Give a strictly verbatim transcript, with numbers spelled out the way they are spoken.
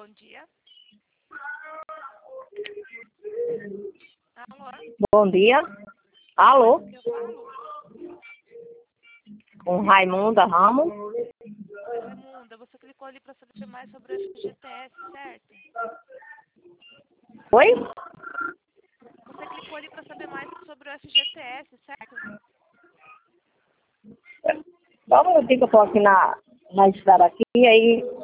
dia. Alô? Bom dia. Alô? Eu falo? Com Raimunda Ramos. Raimunda, você clicou ali para saber mais sobre o F G T S, certo? Oi? Você clicou ali para saber mais sobre o F G T S, certo? Só um minutinho que eu tô aqui na, na estrada aqui, aí